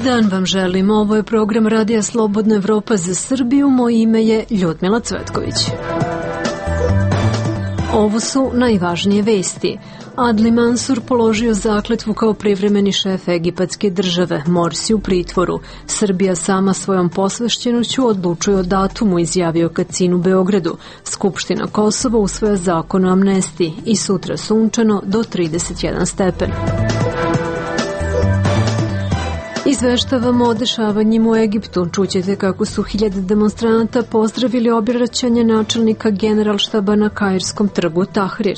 dan vam želim. Ovo je program Radija Slobodna Evropa za Srbiju. Moje ime je Ljudmila Cvetković. Ovo su najvažnije vesti. Adli Mansur položio zakletvu kao privremeni šef egipatske države. Morsi u pritvoru. Srbija sama svojom posvešćenošću odlučuje o datumu, izjavio Kacin u Beogradu. Skupština Kosova usvaja zakon o amnestiji i sutra sunčano do 31 stepen. Izveštavamo o dešavanjima u Egiptu. Čućete kako su hiljade demonstranata pozdravili obraćanje načelnika Generalštaba na Kairskom trgu Tahrir.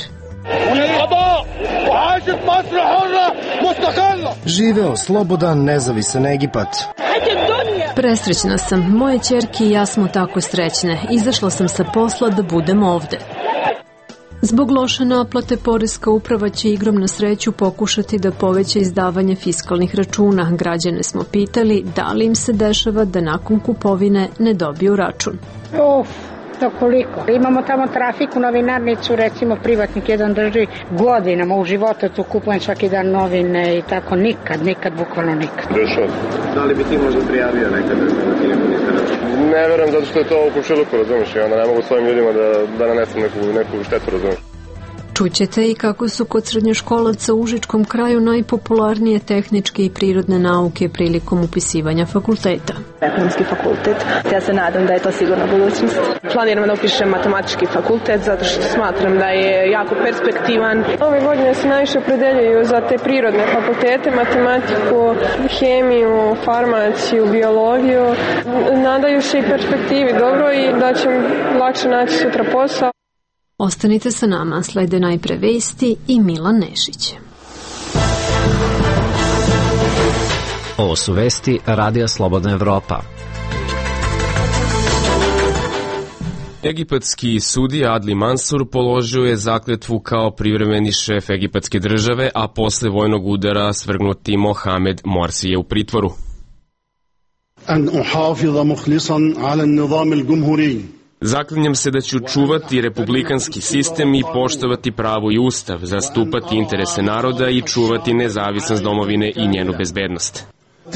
Živeo slobodan, nezavisan Egipat. Presrećna sam. Moje ćerke i ja smo tako srećne. Izašla sam sa posla da budem ovde. Zbog loše naplate, poreska uprava će igrom na sreću pokušati da poveća izdavanje fiskalnih računa. Građane smo pitali da li im se dešava da nakon kupovine ne dobiju račun. To koliko? Imamo tamo trafiku, novinarnicu, recimo privatnik jedan drži godinama, u životu tu kupujem svaki dan novine i tako, nikad, bukvalno nikad. Da li bi ti možda prijavio nekada da ti neko niste račun? Ne verujem, zato što je to u komšiluku, razumiješ, i onda ne mogu svojim ljudima da nanesem neku štetu, razumiješ. Čućete i kako su kod srednjoškolaca u Užičkom kraju najpopularnije tehničke i prirodne nauke prilikom upisivanja fakulteta. Ekonomski fakultet, ja se nadam da je to sigurno budućnost. Planiram da upišem matematički fakultet zato što smatram da je jako perspektivan. Ove godine se najviše opredeljuju za te prirodne fakultete, matematiku, hemiju, farmaciju, biologiju. Nadaju se i perspektivi dobro i da će lakše naći sutra posao. Ostanite sa nama, slede najpre vesti i Milan Nešić. Ovo su vesti Radija Slobodna Evropa. Egipatski sudija Adli Mansur položio je zakletvu kao privremeni šef egipatske države, a posle vojnog udara svrgnuti Mohamed Morsi je u pritvoru. Zaklinjem se da ću čuvati republikanski sistem i poštovati pravo i ustav, zastupati interese naroda i čuvati nezavisnost domovine i njenu bezbednost.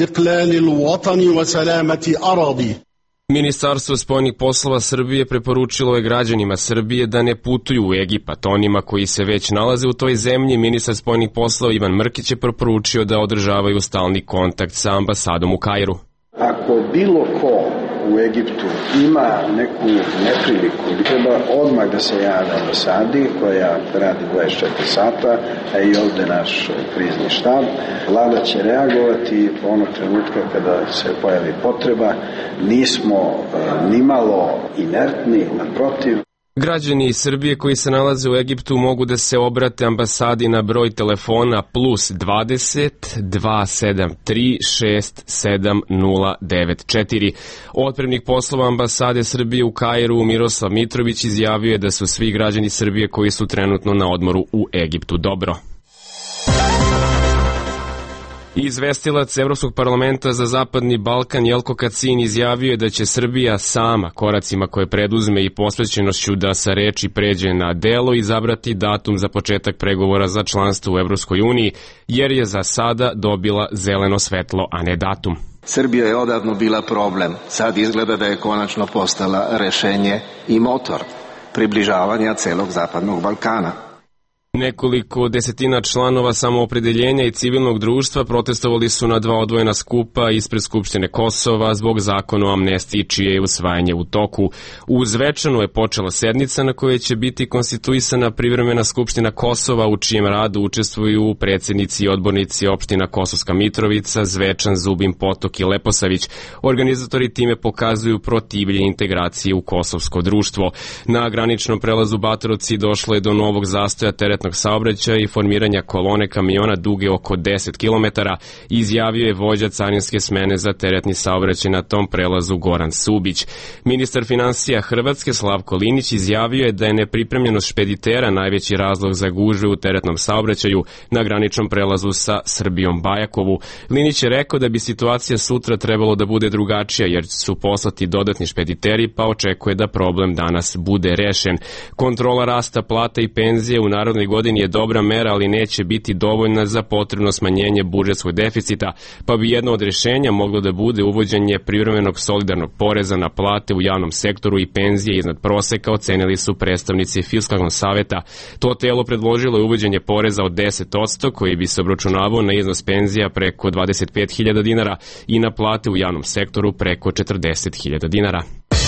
Ministarstvo spoljnih poslova Srbije preporučilo je građanima Srbije da ne putuju u Egipat. Onima koji se već nalaze u toj zemlji, ministar spoljnih poslova Ivan Mrkić je preporučio da održavaju stalni kontakt sa ambasadom u Kairu. Ako bilo ko u Egiptu ima neku nepriliku, treba odmah da se javi ambasadi koja radi 24 sata, a i ovde naš krizni štab. Vlada će reagovati onog trenutka kada se pojavi potreba. Nismo nimalo inertni, naprotiv. Građani iz Srbije koji se nalaze u Egiptu mogu da se obrate ambasadi na broj telefona +20 273 67094. Otpremnik poslova ambasade Srbije u Kairu Miroslav Mitrović izjavio je da su svi građani Srbije koji su trenutno na odmoru u Egiptu dobro. Izvestilac Evropskog parlamenta za Zapadni Balkan Jelko Kacin izjavio je da će Srbija sama koracima koje preduzme i posvećenošću da sa reči pređe na delo izabrati datum za početak pregovora za članstvo u Evropskoj uniji, jer je za sada dobila zeleno svetlo, a ne datum. Srbija je odavno bila problem, sad izgleda da je konačno postala rešenje i motor približavanja celog Zapadnog Balkana. Nekoliko desetina članova Samoopredeljenja i civilnog društva protestovali su na 2 odvojena skupa ispred Skupštine Kosova zbog zakona o amnestiji čije je usvajanje u toku. U Zvečanu je počela sednica na kojoj će biti konstituisana privremena Skupština Kosova u čijem radu učestvuju predsjednici i odbornici opština Kosovska Mitrovica, Zvečan, Zubin Potok i Leposavić. Organizatori time pokazuju protivljenje integracije u kosovsko društvo. Na graničnom prelazu Batorovci došlo je do novog zastoja teretnog saobraćaja i formiranja kolone kamiona duge oko 10 km, izjavio je vođa carinske smene za teretni saobraćaj na tom prelazu Goran Subić. Ministar finansija Hrvatske Slavko Linić izjavio je da je nepripremljenost špeditera najveći razlog za gužve u teretnom saobraćaju na graničnom prelazu sa Srbijom Bajakovu. Linić je rekao da bi situacija sutra trebalo da bude drugačija jer su poslati dodatni špediteri, pa očekuje da problem danas bude rešen. Kontrola rasta plata i penzije u Narodnoj godini je dobra mera, ali neće biti dovoljna za potrebno smanjenje budžetskog deficita, pa bi jedno od rješenja moglo da bude uvođenje privremenog solidarnog poreza na plate u javnom sektoru i penzije iznad proseka, ocenili su predstavnici Fiskalnog saveta. To telo predložilo je uvođenje poreza od 10%, koji bi se obračunavao na iznos penzija preko 25.000 dinara i na plate u javnom sektoru preko 40.000 dinara.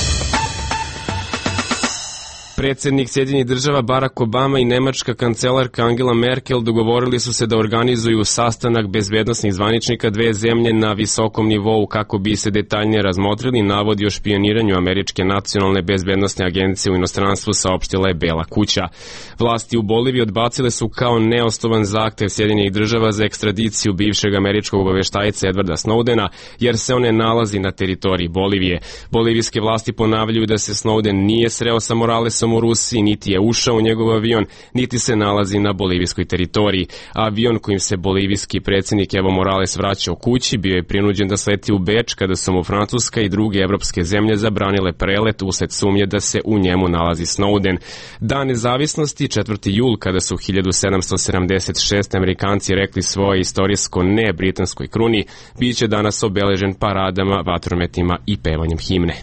Predsjednik Sjedinjenih Država Barack Obama i nemačka kancelarka Angela Merkel dogovorili su se da organizuju sastanak bezbednosnih zvaničnika dve zemlje na visokom nivou kako bi se detaljnije razmotrili navodi o špioniranju Američke nacionalne bezbednosne agencije u inostranstvu, saopštila je Bela kuća. Vlasti u Boliviji odbacile su kao neosnovan zahtev Sjedinjenih Država za ekstradiciju bivšeg američkog obaveštajca Edwarda Snowdena, jer se on ne nalazi na teritoriji Bolivije. Bolivijske vlasti ponavljaju da se Snowden nije sreo sa Moralesom u Rusiji, niti je ušao u njegov avion, niti se nalazi na bolivijskoj teritoriji. Avion kojim se bolivijski predsjednik Evo Morales vraćao kući bio je prinuđen da sleti u Beč kada su mu Francuska i druge evropske zemlje zabranile prelet usled sumnje da se u njemu nalazi Snowden. Dan nezavisnosti, 4. jul, kada su 1776 Amerikanci rekli svoje istorijsko ne britanskoj kruni, bit će danas obeležen paradama, vatrometima i pevanjem himne.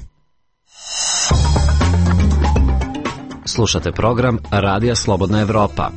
Slušate program Radija Slobodna Evropa.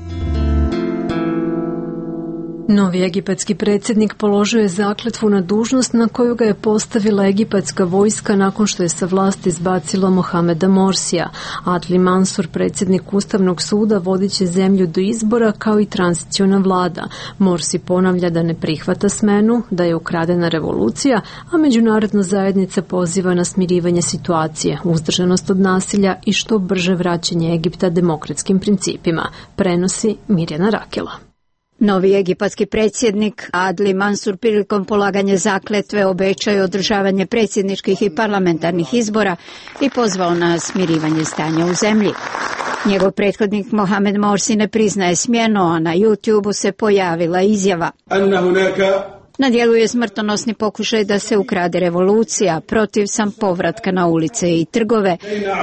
Novi egipatski predsjednik položio je zakletvu na dužnost na koju ga je postavila egipatska vojska nakon što je sa vlasti izbacila Mohameda Morsija. Adli Mansur, predsjednik Ustavnog suda, vodit će zemlju do izbora kao i tranziciona vlada. Morsi ponavlja da ne prihvata smenu, da je ukradena revolucija, a međunarodna zajednica poziva na smirivanje situacije, uzdržanost od nasilja i što brže vraćanje Egipta demokratskim principima, prenosi Mirjana Rakela. Novi egipatski predsjednik Adli Mansur prilikom polaganja zakletve obećao održavanje predsjedničkih i parlamentarnih izbora i pozvao na smirivanje stanja u zemlji. Njegov prethodnik Mohamed Morsi ne priznaje smjenu, a na YouTube-u se pojavila izjava: na djelu je smrtonosni pokušaj da se ukrade revolucija, protiv sam povratka na ulice i trgove.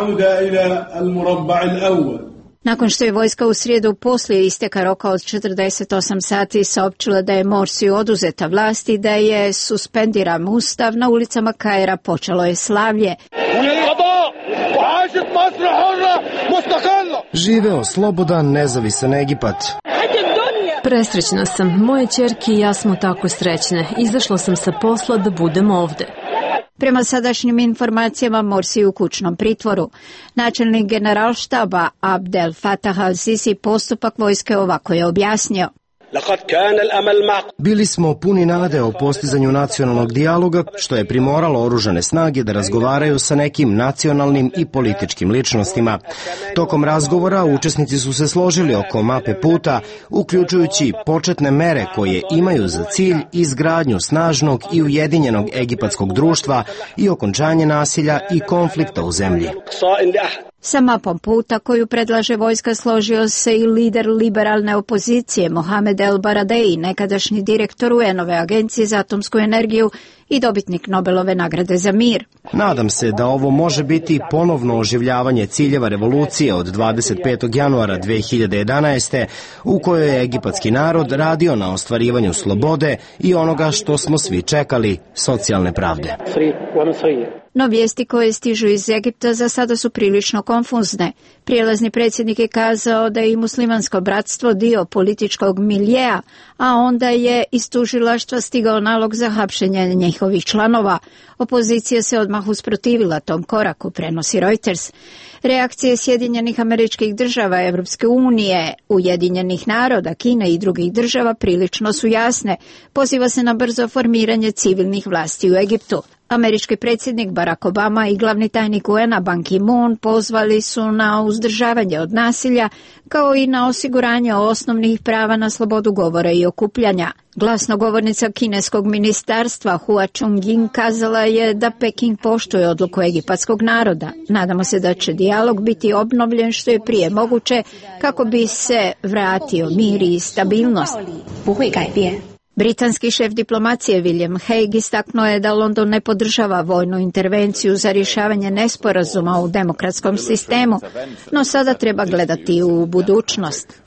Nakon što je vojska u srijedu poslije isteka roka od 48 sati saopćila da je Morsiju oduzeta vlast i da je suspendiran ustav, na ulicama Kaira počelo je slavlje. Živeo slobodan, nezavisan Egipat. Presrećna sam, moje ćerke i ja smo tako srećne. Izašla sam sa posla da budem ovde. Prema sadašnjim informacijama Morsi u kućnom pritvoru. Načelnik generalštaba Abdel Fattah al-Sisi postupak vojske ovako je objasnio: bili smo puni nade o postizanju nacionalnog dijaloga, što je primoralo oružane snage da razgovaraju sa nekim nacionalnim i političkim ličnostima. Tokom razgovora učesnici su se složili oko mape puta, uključujući početne mere koje imaju za cilj izgradnju snažnog i ujedinjenog egipatskog društva i okončanje nasilja i konflikta u zemlji. Sa mapom puta koju predlaže vojska složio se i lider liberalne opozicije Mohamed El Baradei, nekadašnji direktor UN-ove agencije za atomsku energiju i dobitnik Nobelove nagrade za mir. Nadam se da ovo može biti ponovno oživljavanje ciljeva revolucije od 25. januara 2011. u kojoj je egipatski narod radio na ostvarivanju slobode i onoga što smo svi čekali, socijalne pravde. No vijesti koje stižu iz Egipta za sada su prilično konfuzne. Prijelazni predsjednik je kazao da je i muslimansko bratstvo dio političkog miljeja, a onda je iz tužilaštva stigao nalog za hapšenje njihovih članova. Opozicija se odmah usprotivila tom koraku, prenosi Reuters. Reakcije Sjedinjenih Američkih Država, Evropske unije, Ujedinjenih naroda, Kine i drugih država prilično su jasne. Poziva se na brzo formiranje civilnih vlasti u Egiptu. Američki predsjednik Barack Obama i glavni tajnik UN-a Ban Ki-moon pozvali su na uzdržavanje od nasilja, kao i na osiguranje osnovnih prava na slobodu govora i okupljanja. Glasnogovornica kineskog ministarstva Hua Chunying kazala je da Peking poštuje odluku egipatskog naroda. Nadamo se da će dijalog biti obnovljen što je prije moguće kako bi se vratio mir i stabilnost. Britanski šef diplomacije William Hague istaknuo je da London ne podržava vojnu intervenciju za rješavanje nesporazuma u demokratskom sistemu, no sada treba gledati u budućnost.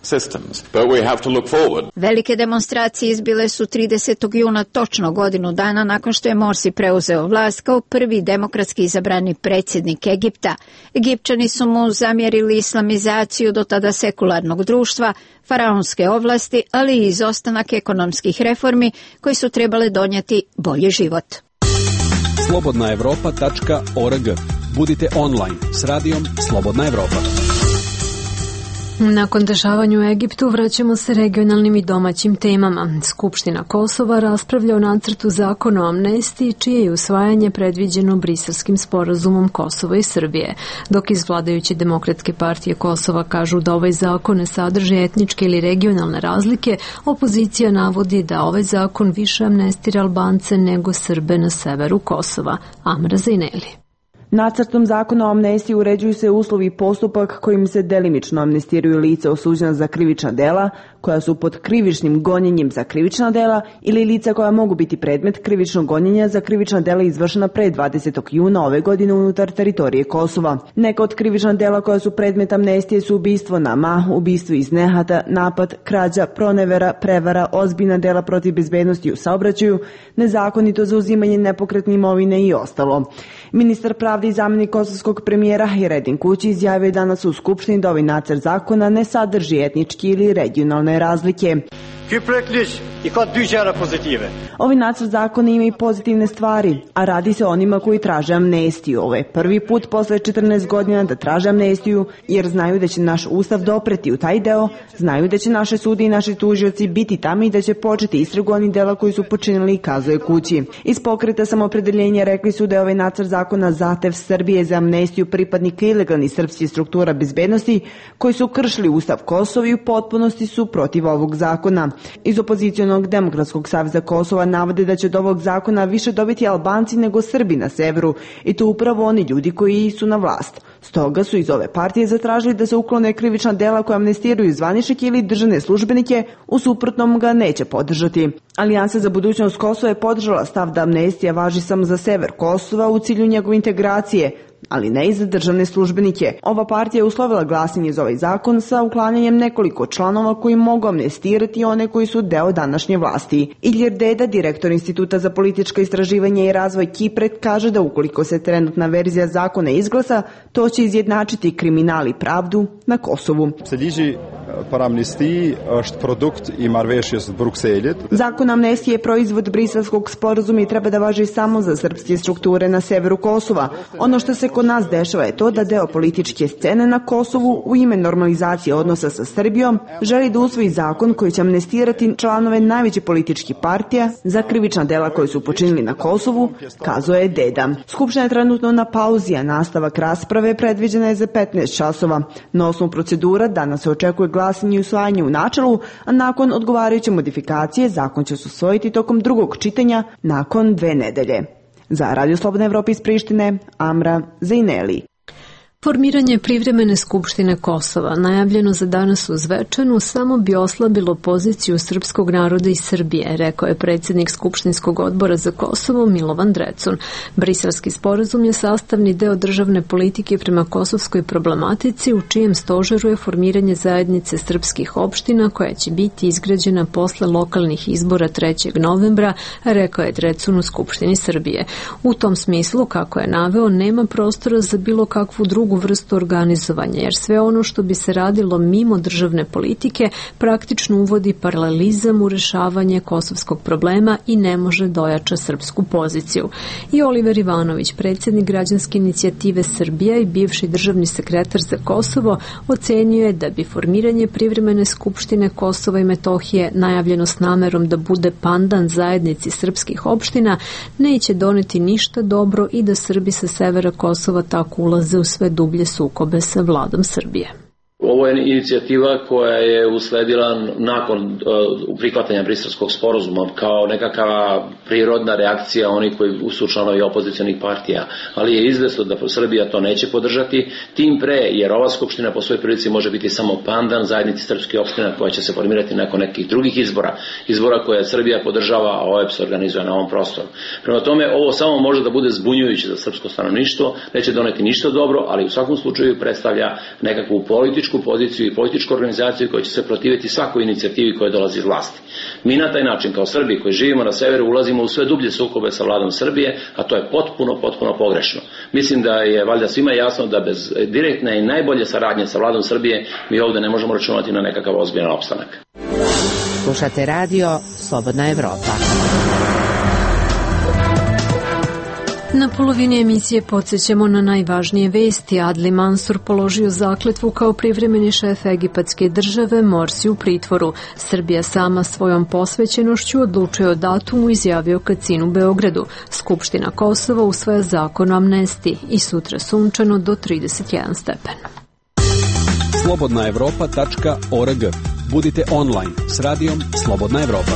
Velike demonstracije izbile su 30. juna, točno godinu dana nakon što je Morsi preuzeo vlast kao prvi demokratski izabrani predsjednik Egipta. Egipćani su mu zamjerili islamizaciju do tada sekularnog društva, faraonske ovlasti, ali i izostanak ekonomskih reformi koji su trebale donijeti bolji život. slobodnaevropa.org. Budite online s radijom Slobodna Evropa. Nakon dešavanja u Egiptu vraćamo se regionalnim i domaćim temama. Skupština Kosova raspravlja o nacrtu zakona o amnestiji, čije je usvajanje predviđeno Briselskim sporazumom Kosova i Srbije. Dok iz vladajuće Demokratske partije Kosova kažu da ovaj zakon ne sadrži etničke ili regionalne razlike, opozicija navodi da ovaj zakon više amnestira Albance nego Srbe na severu Kosova. Amra Zajneli. Nacrtom zakona o amnestiji uređuju se uslovi i postupak kojim se delimično amnestiraju lica osuđena za krivična dela, koja su pod krivičnim gonjenjem za krivična dela ili lica koja mogu biti predmet krivičnog gonjenja za krivična dela izvršena pre 20. juna ove godine unutar teritorije Kosova. Neka od krivična dela koja su predmet amnestije su ubistvo na mah, ubistvo iz nehata, napad, krađa, pronevera, prevara, ozbiljna dela protiv bezbednosti u saobraćaju, nezakonito zauzimanje nepokretne imovine i ostalo. Ministar pravde i zamjenik kosovskog premijera Hiredin Kući izjavio je danas u Skupštini da ovaj nacrt zakona ne sadrži etnički ili regionalne razlike. Ovi nacrt zakona ima i pozitivne stvari, a radi se o onima koji traže amnestiju. Ovo je prvi put posle 14 godina da traže amnestiju, jer znaju da će naš ustav dopreti u taj deo, znaju da će naše sudi i naši tužioci biti tamo i da će početi istragu onih dela koji su počinili, kazuje Kući. Iz Pokreta Samoopredeljenja rekli su da je ovaj nacrt zakona zahtev Srbije za amnestiju pripadnika ilegalnih srpskih struktura bezbednosti koji su kršili ustav Kosova i u potpunosti su protiv ovog zakona. Iz opozicionog Demokratskog saveza Kosova navode da će od ovog zakona više dobiti Albanci nego Srbi na severu, i to upravo oni ljudi koji su na vlast. Stoga su iz ove partije zatražili da se uklone krivična dela koja amnestiraju zvaničnike ili državne službenike, u suprotnom ga neće podržati. Alijansa za budućnost Kosova je podržala stav da amnestija važi samo za sever Kosova u cilju njegove integracije, ali ne i za državne službenike. Ova partija je uslovila glasanje za ovaj zakon sa uklanjanjem nekoliko članova koji mogu amnestirati one koji su deo današnje vlasti. Ilir Deda, direktor Instituta za politička istraživanja i razvoj Kipret, kaže da ukoliko se trenutna verzija zakona izglasa, to će izjednačiti kriminal i pravdu na Kosovu. Zakon amnestije je proizvod Briselskog sporazuma i treba da važi samo za srpske strukture na severu Kosova. Ono što se kod nas dešava je to da deo političke scene na Kosovu u ime normalizacije odnosa sa Srbijom želi da usvoji zakon koji će amnestirati članove najvećih političkih partija za krivična dela koje su počinili na Kosovu, kazuje Deda. Skupština je trenutno na pauzi, a nastavak rasprave predviđena je za 15 časova. Na osnovu procedura danas se očekuje glasanje i usvajanje u načelu, a nakon odgovarajuće modifikacije zakon će se usvojiti tokom drugog čitanja nakon 2 nedelje. Za Radio Slobodna Evropa iz Prištine, Amra Zajneli. Formiranje privremene skupštine Kosova, najavljeno za danas u Zvečanu, samo bi oslabilo poziciju srpskog naroda i Srbije, rekao je predsjednik Skupštinskog odbora za Kosovo Milovan Drecun. Briselski sporazum je sastavni deo državne politike prema kosovskoj problematici, u čijem stožeru je formiranje zajednice srpskih opština koja će biti izgrađena posle lokalnih izbora 3. novembra, rekao je Drecun u Skupštini Srbije. U tom smislu, kako je naveo, nema prostora za bilo kakvu drugu vrstu organizovanja, jer sve ono što bi se radilo mimo državne politike praktično uvodi paralelizam u rešavanje kosovskog problema i ne može dojača srpsku poziciju. I Oliver Ivanović, predsjednik građanske inicijative Srbija i bivši državni sekretar za Kosovo, ocenio je da bi formiranje privremene skupštine Kosova i Metohije, najavljeno s namerom da bude pandan zajednici srpskih opština, neće doneti ništa dobro i da Srbi sa severa Kosova tako ulaze u sve dublje sukobe sa vladom Srbije. Ovo je inicijativa koja je usledila nakon prihvatanja Briselskog sporazuma kao nekakva prirodna reakcija onih koji su članovi opozicionih partija, ali je izvesno da Srbija to neće podržati, tim pre jer ova skupština po svojoj prilici može biti samo pandan zajednici srpskih opština koja će se formirati nakon nekih drugih izbora koje Srbija podržava, a OEBS organizuje na ovom prostoru. Prema tome, ovo samo može da bude zbunjujuće za srpsko stanovništvo, neće doneti ništa dobro, ali u svakom slučaju predstavlja nekakvu političku poziciju i političku organizaciju koja će se protiviti svakoj inicijativi koja dolazi iz vlasti. Mi na taj način kao Srbi koji živimo na severu ulazimo u sve dublje sukobe sa vladom Srbije, a to je potpuno pogrešno. Mislim da je valjda svima jasno da bez direktne i najbolje saradnje sa vladom Srbije mi ovde ne možemo računati na nekakav ozbiljan opstanak. Slušate radio Slobodna Evropa. Na polovini emisije podsjećamo na najvažnije vesti. Adli Mansur položio zakletvu kao privremeni šef egipatske države, Morsi u pritvoru. Srbija sama svojom posvećenošću odlučuje o datumu, izjavio Kacin u Beogradu. Skupština Kosova usvaja zakon o amnestiji i sutra sunčano do 31 stepen. slobodnaevropa.org. Budite online s radijom Slobodna Evropa.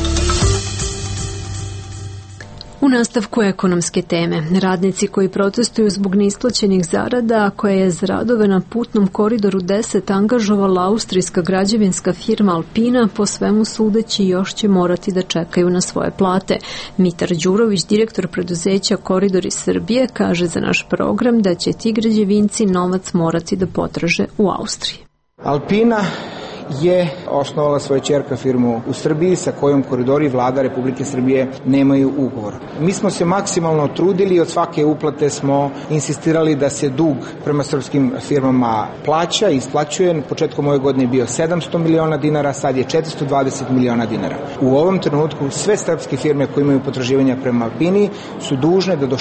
U nastavku ekonomske teme, radnici koji protestuju zbog neisplaćenih zarada, a koje je za radove na putnom koridoru 10 angažovala austrijska građevinska firma Alpina, po svemu sudeći još će morati da čekaju na svoje plate. Mitar Đurović, direktor preduzeća Koridori Srbije, kaže za naš program da će ti građevinci novac morati da potraže u Austriji. Alpina je osnovala svoju ćerka firmu u Srbiji sa kojom Koridori Vlada Republike Srbije nemaju ugovor. Mi smo se maksimalno trudili i od svake uplate smo insistirali da se dug prema srpskim firmama plaća i isplaćuje. Početkom ove godine je bio 700 miliona dinara, sad je 420 miliona dinara. U ovom trenutku sve srpske firme koje imaju potraživanja prema Alpini su dužne da do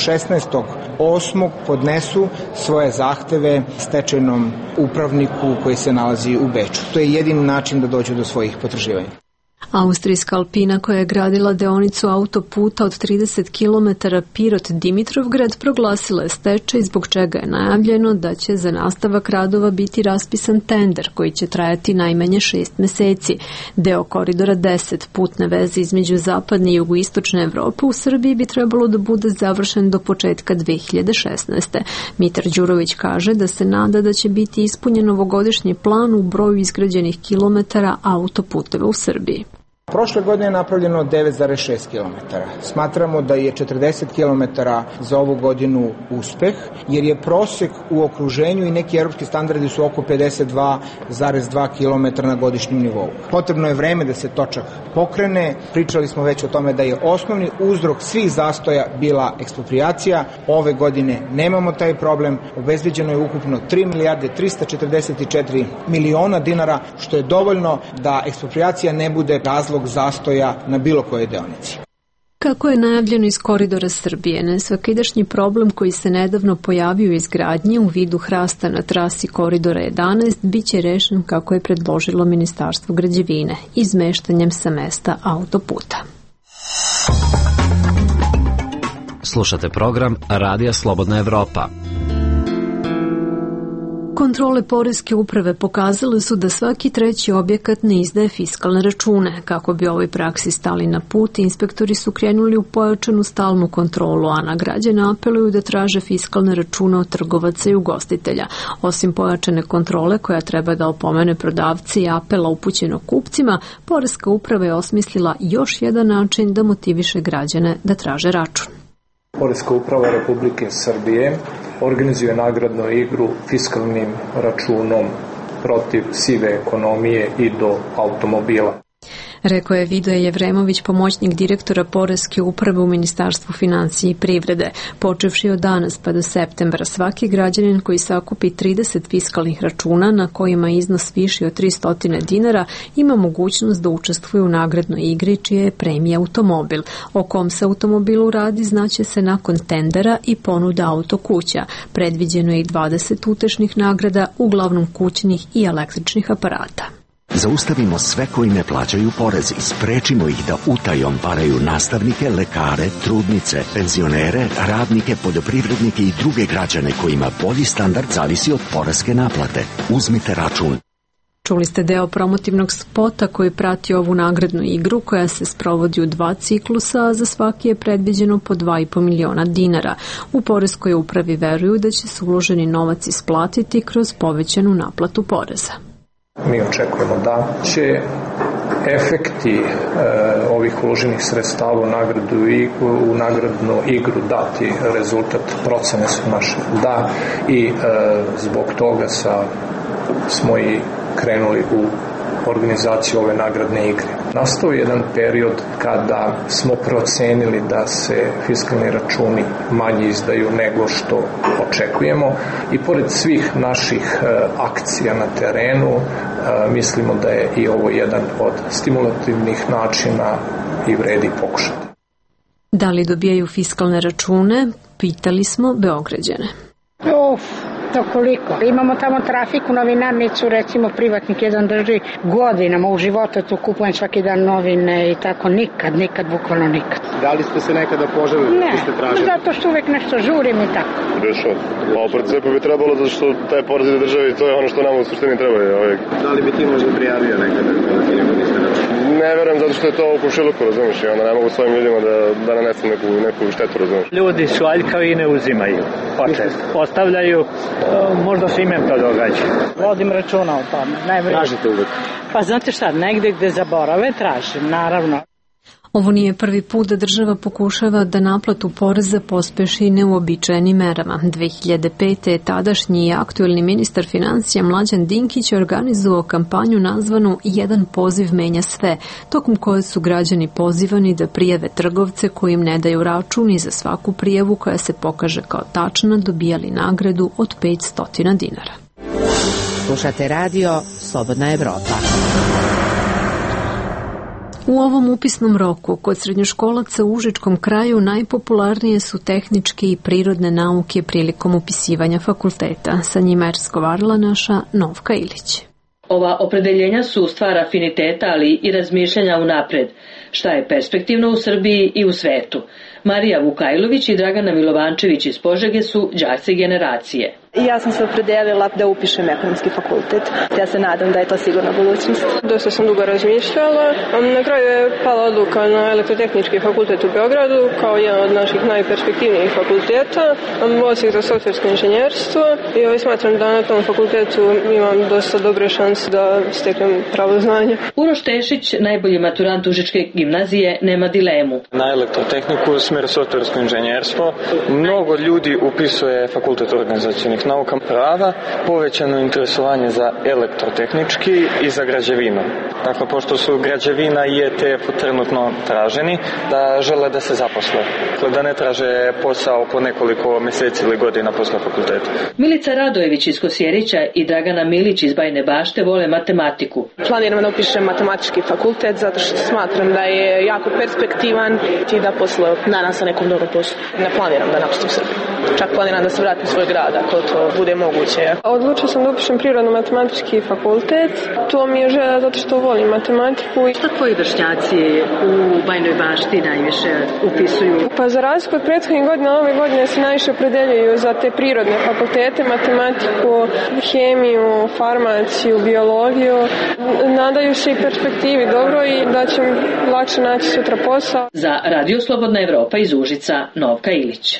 16.8. podnesu svoje zahteve stečajnom upravniku koji se nalazi u Beču. To je jedini način da dođu do svojih potraživanja. Austrijska Alpina, koja je gradila deonicu autoputa od 30 km Pirot-Dimitrovgrad, proglasila je stečaj, zbog čega je najavljeno da će za nastavak radova biti raspisan tender koji će trajati najmanje 6 meseci. Deo koridora 10, putne veze između zapadne i jugoistočne Evrope u Srbiji, bi trebalo da bude završen do početka 2016. Mitar Đurović kaže da se nada da će biti ispunjen ovogodišnji plan u broju izgrađenih kilometara autoputeva u Srbiji. Prošle godine je napravljeno 9,6 km. Smatramo da je 40 km za ovu godinu uspeh, jer je prosek u okruženju i neki evropski standardi su oko 52,2 km na godišnjem nivou. Potrebno je vreme da se točak pokrene. Pričali smo već o tome da je osnovni uzrok svih zastoja bila eksproprijacija. Ove godine nemamo taj problem. Obezbeđeno je ukupno 3 milijarde 344 miliona dinara, što je dovoljno da eksproprijacija ne bude razlog zastoja na bilo kojoj deonici. Kako je najavljeno iz Koridora Srbije, nesvakidašnji problem koji se nedavno pojavio u izgradnji u vidu hrasta na trasi Koridora 11 biće rešen kako je predložilo Ministarstvo građevine, izmeštanjem sa mesta autoputa. Slušate program Radija Slobodna Evropa. Kontrole poreske uprave pokazale su da svaki treći objekat ne izdaje fiskalne račune. Kako bi ovoj praksi stali na put, inspektori su krenuli u pojačanu stalnu kontrolu, a na građane apeluju da traže fiskalne račune od trgovaca i ugostitelja. Osim pojačane kontrole koja treba da opomene prodavci i apela upućeno kupcima, poreska uprava je osmislila još jedan način da motiviše građane da traže račun. Poreska uprava Republike Srbije organizuje nagradnu igru fiskalnim računom protiv sive ekonomije i do automobila. Rekao je Vidoje Jevremović, pomoćnik direktora poreske uprave u Ministarstvu financija i privrede. Počevši od danas pa do septembra, svaki građanin koji sakupi 30 fiskalnih računa na kojima je iznos viši od 300 dinara ima mogućnost da učestvuje u nagradnoj igri čija je premija automobil. O kom se automobilu radi znaće se nakon tendera i ponuda autokuća. Predviđeno je i 20 utešnih nagrada, uglavnom kućnih i električnih aparata. Zaustavimo sve koji ne plaćaju porez i sprečimo ih da utajom varaju nastavnike, lekare, trudnice, penzionere, radnike, poljoprivrednike i druge građane kojima bolji standard zavisi od poreske naplate. Uzmite račun. Čuli ste deo promotivnog spota koji prati ovu nagradnu igru koja se sprovodi u 2 ciklusa, a za svaki je predviđeno po 2,5 miliona dinara. U poreskoj upravi veruju da će se uloženi novac isplatiti kroz povećanu naplatu poreza. Mi očekujemo da će efekti ovih uloženih sredstava u nagradnu igru dati rezultat, procene su naše da i zbog toga smo i krenuli u organizaciju ove nagradne igre. Nastao je jedan period kada smo procenili da se fiskalni računi manje izdaju nego što očekujemo i pored svih naših akcija na terenu mislimo da je i ovo jedan od stimulativnih načina i vredi pokušati. Da li dobijaju fiskalne račune? Pitali smo Beograđane. To koliko? Imamo tamo trafiku, novinarnicu, recimo privatnik jedan drži godinama, u životu tu kupujem svaki dan novine i tako, nikad, bukvalno nikad. Da li ste se nekada poželili? Ne, zato što uvek nešto žurim i tako. Dešao. A u principu bi trebalo zato što taj porez ide državi, to je ono što nam u suštini treba. Da li bi ti možda prijavio nekada? Ne verujem zato što je to u komšiluku, razumiješ, i onda ne mogu svojim ljudima da nanesem neku štetu, razumiješ. Ljudi su aljkavi i ne uzimaju, počesto. Ostavljaju, možda se imem to događa. Vodim računa o tome. Tražite uvek? Pa znate šta, negde gde zaborave tražim, naravno. Ovo nije prvi put da država pokušava da naplatu poreza pospeši neuobičajenim merama. 2005. je tadašnji i aktuelni ministar financija Mlađan Dinkić organizovao kampanju nazvanu Jedan poziv menja sve, tokom koje su građani pozivani da prijave trgovce koji im ne daju račun i za svaku prijavu koja se pokaže kao tačna dobijali nagradu od 500 dinara. Slušate radio Slobodna Evropa. U ovom upisnom roku kod srednjoškolaca u Užičkom kraju najpopularnije su tehničke i prirodne nauke prilikom upisivanja fakulteta. Sa njima je razgovarala naša Novka Ilić. Ova opredeljenja su stvar afiniteta, ali i razmišljanja unapred. Šta je perspektivno u Srbiji i u svetu? Marija Vukajlović i Dragana Milovančević iz Požege su đaci generacije. Ja sam se opredelila da upišem ekonomski fakultet. Ja se nadam da je to sigurna budućnost. Dosta sam dugo razmišljala. Na kraju je pala odluka na elektrotehnički fakultet u Beogradu kao jedan od naših najperspektivnijih fakulteta. Odsek za softversko inženjerstvo i smatram da na tom fakultetu imam dosta dobre šanse da steknem pravo znanje. Uroš Tešić, najbolji maturant Užičke gimnazije, nema dilemu. Na elektrotehniku, smer softversko inženjerstvo. Mnogo ljudi upisuje fakultet organizacionih nauka prava, povećano interesovanje za elektrotehnički i za građevinu. Dakle, pošto su građevina i ETF trenutno traženi, da žele da se zaposle. Dakle, da ne traže posao po nekoliko meseci ili godina posle fakulteta. Milica Radojević iz Kosjerića i Dragana Milić iz Bajne Bašte vole matematiku. Planiram da upišem matematički fakultet zato što smatram da je jako perspektivan i da posle nadam se nekom dobrom poslu. Ne planiram da napustim Srbiju. Čak planiram da se vratim u svoj grad ako to bude moguće. Odlučila sam da upišem prirodno-matematički fakultet. To mi je želja zato što volim matematiku. Šta tvoji vršnjaci u Bajnoj Bašti najviše upisuju? Pa za razliku od prethodnih godina, ove godine se najviše opredeljuju za te prirodne fakultete, matematiku, hemiju, farmaciju, biologiju. Nadaju se i perspektivi dobro i da će lakše naći sutra posao. Za Radio Slobodna Evropa iz Užica, Novka Ilić.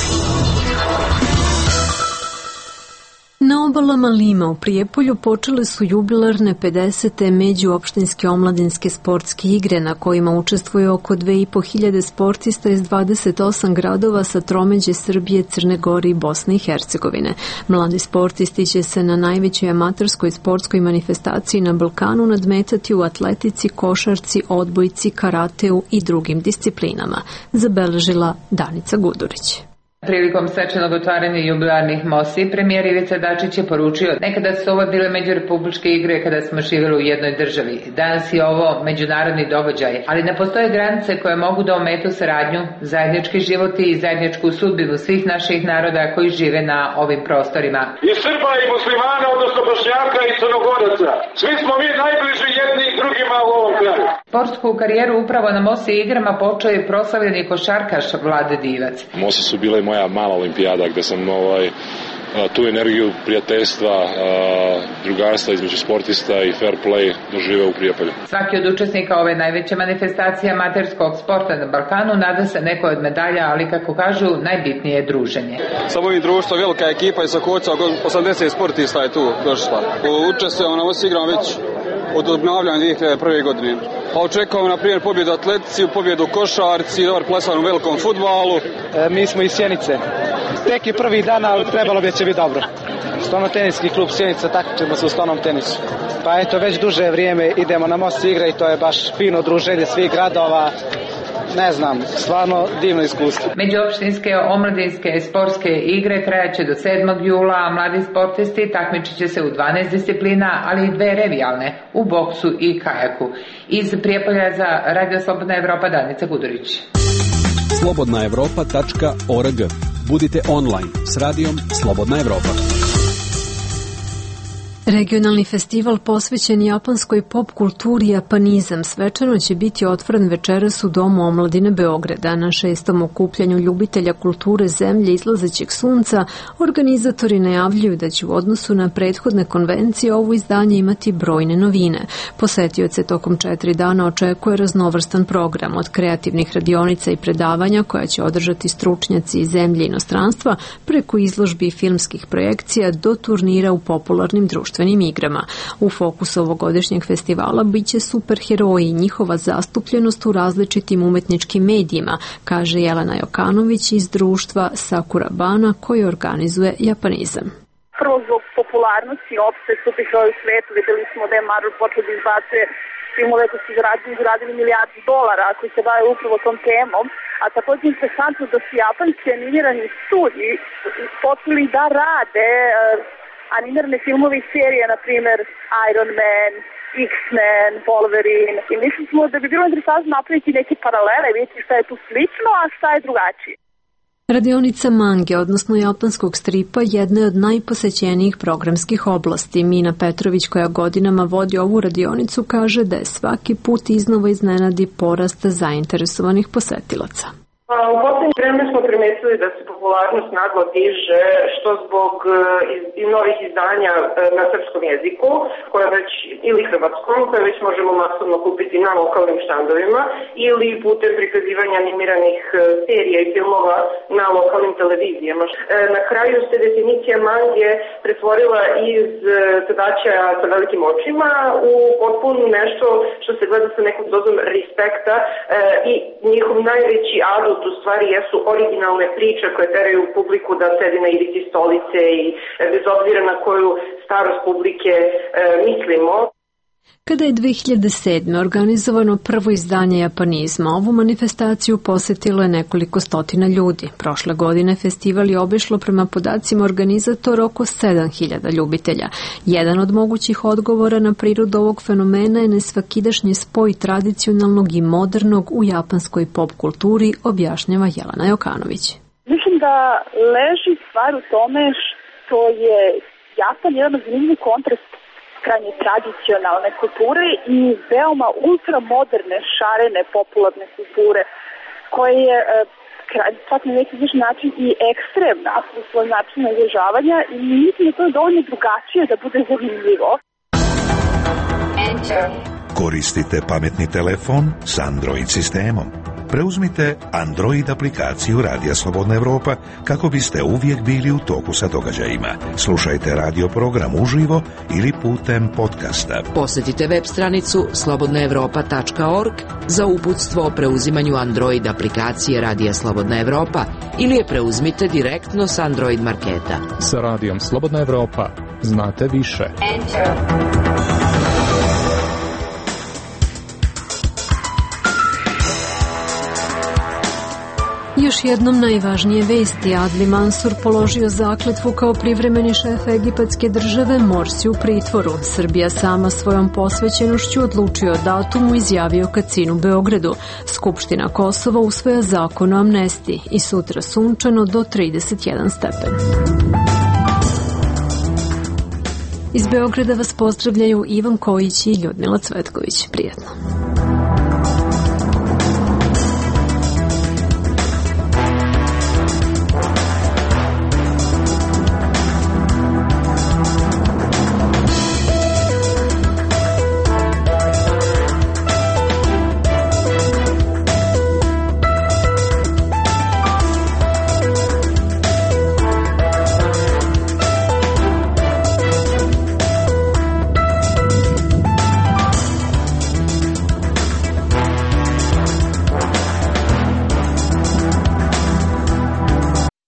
Na obalama Lima u Prijepolju počele su jubilarne 50. međuopštinske omladinske sportske igre na kojima učestvuje oko 2500 sportista iz 28 gradova sa tromeđe Srbije, Crne Gore i Bosne i Hercegovine. Mladi sportisti će se na najvećoj amaterskoj sportskoj manifestaciji na Balkanu nadmetati u atletici, košarci, odbojci, karateu i drugim disciplinama, zabeležila Danica Gudurić. Prilikom svečanog otvaranja jubilarnih mosi, premijer Ivica Dačić je poručio: nekada su ovo bile međurepubličke igre kada smo živjeli u jednoj državi. Danas je ovo međunarodni događaj, ali ne postoje granice koje mogu da ometu saradnju, zajednički život i zajedničku sudbinu svih naših naroda koji žive na ovim prostorima. I Srba i muslimana, odnosno Bošnjaka i Crnogoraca. Svi smo mi najbliži jedni i drugima u ovom kraju. Sportsku karijeru upravo na Mosi igrama počeo je proslavljeni košarkaš Vlade Divac. Mosi su bile moja mala olimpijada gde sam tu energiju prijateljstva, drugarstva između sportista i fair play dožive u Prijepolju. Svaki od učesnika ove najveće manifestacije amaterskog sporta na Balkanu nada se nekoj od medalja, ali kako kažu, najbitnije je druženje. Sa mojim društvom velika ekipa i sa koca 80 sportista je tu došla. Učestvujemo na ovom igrama već od obnavljanja 2001. godine. Pa očekujemo, na primjer, pobjedu atletici, pobjedu u košarci, dobar plasman u velikom fudbalu. Mi smo iz Sjenice. Tek je prvi dan, ali trebalo bi će biti dobro. Stolnoteniski klub Sjenica, takmičimo se u stolnom tenisu. Pa eto, već duže vrijeme idemo na Most igre i to je baš fino druženje svih gradova. Ne znam, stvarno divno iskustvo. Međuopštinske omladinske sportske igre trajaće do 7. jula, a mladi sportisti takmičit će se u 12 disciplina, ali i 2 revijalne, u boksu i kajaku. Iz Prijepolja za Radio Slobodna Evropa, Danica Gudurić. slobodnaevropa.org. Budite online s radijom Slobodna Evropa. Regionalni festival posvećen japanskoj pop kulturi Japanizam svečano će biti otvoren večeras u Domu omladine Beograda. Na 6. okupljanju ljubitelja kulture zemlje izlazećeg sunca organizatori najavljuju da će u odnosu na prethodne konvencije ovo izdanje imati brojne novine. Posetioce tokom 4 dana očekuje raznovrstan program od kreativnih radionica i predavanja koja će održati stručnjaci iz zemlje i inostranstva preko izložbi i filmskih projekcija do turnira u popularnim društvenim igrama. U fokusu ovogodišnjeg festivala biće superheroji i njihova zastupljenost u različitim umetničkim medijima, kaže Jelena Jokanović iz društva Sakura Bana koji organizuje Japanizam. Prvo zbog popularnosti opšte superheroja u svetu, videli smo da je Marvel počeo da izbacuje filmove koji su zaradili milijardu dolara koji se bave upravo tom temom, a također je interesantno da su japanski animirani studiji počeli da rade animirane filmove i serije, na primjer Iron Man, X-Men, Wolverine. I mislimo da bi bilo interesantno napraviti neke paralele, vidjeti šta je tu slično, a šta je drugačije. Radionica mange, odnosno japanskog stripa, jedna je od najposećenijih programskih oblasti. Mina Petrović, koja godinama vodi ovu radionicu, kaže da je svaki put iznova iznenadi porast zainteresovanih posetilaca. U poslednje vreme smo primetili da se popularnost naglo diže, što zbog novih izdanja na srpskom jeziku, koje već, ili hrvatskom, koje već možemo masovno kupiti na lokalnim štandovima, ili putem prikazivanja animiranih serija i filmova na lokalnim televizijama. Na kraju se definicija mange pretvorila iz crtača sa velikim očima u potpuno nešto što se gleda sa nekom dozom respekta i njihov najveći adut u stvari jesu originalne priče koje teraju publiku da sedi na ivici stolice i bez obzira na koju starost publike mislimo. Kada je 2007. organizovano prvo izdanje Japanizma, ovu manifestaciju posetilo je nekoliko stotina ljudi. Prošle godine festival je obišlo prema podacima organizatora oko 7000 ljubitelja. Jedan od mogućih odgovora na prirodu ovog fenomena je nesvakidašnji spoj tradicionalnog i modernog u japanskoj pop kulturi, objašnjava Jelena Jokanović. Mislim da leži stvar u tome što je Japan jedan zanimljiv kontrast krajnje tradicionalne kulture i veoma ultramoderne, šarene, popularne kulture, koje je čak na neki način i ekstremna u svoj način izražavanja i mislim da to je dovoljno drugačije da bude zanimljivo. Koristite pametni telefon s Android sistemom. Preuzmite Android aplikaciju Radija Slobodna Evropa kako biste uvijek bili u toku sa događajima. Slušajte radio program uživo ili putem podcasta. Posjetite web stranicu slobodnaevropa.org za uputstvo o preuzimanju Android aplikacije Radija Slobodna Evropa ili je preuzmite direktno s Android marketa. Sa Radijom Slobodna Evropa znate više. Još jednom najvažnije vesti. Adli Mansur položio zakletvu kao privremeni šef egipatske države, Morsi u pritvoru. Srbija sama svojom posvećenošću odlučio o datumu, izjavio Kacin u Beogradu. Skupština Kosova usvaja zakon o amnestiji i sutra sunčano do 31 stepen. Iz Beograda vas pozdravljaju Ivan Kojić i Ljudmila Cvetković. Prijetno.